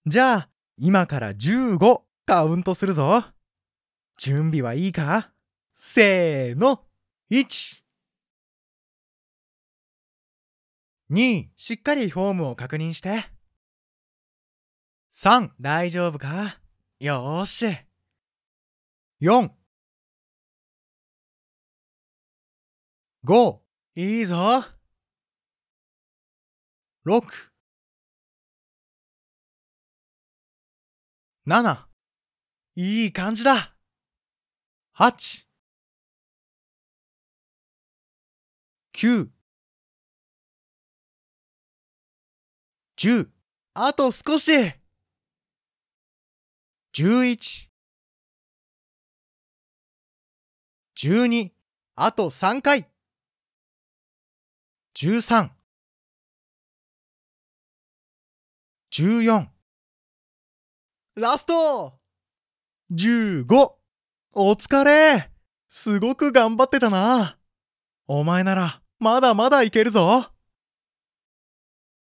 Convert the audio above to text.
じゃあ、今から15カウントするぞ。準備はいいか？せーの。1、2、しっかりフォームを確認して。3、大丈夫か？よーし。4、5、いいぞ。6、7、いい感じだ。8、9、10、あと少し。11、12、あと3回。13、14、ラスト !15! お疲れ！すごく頑張ってたな。お前ならまだまだいけるぞ。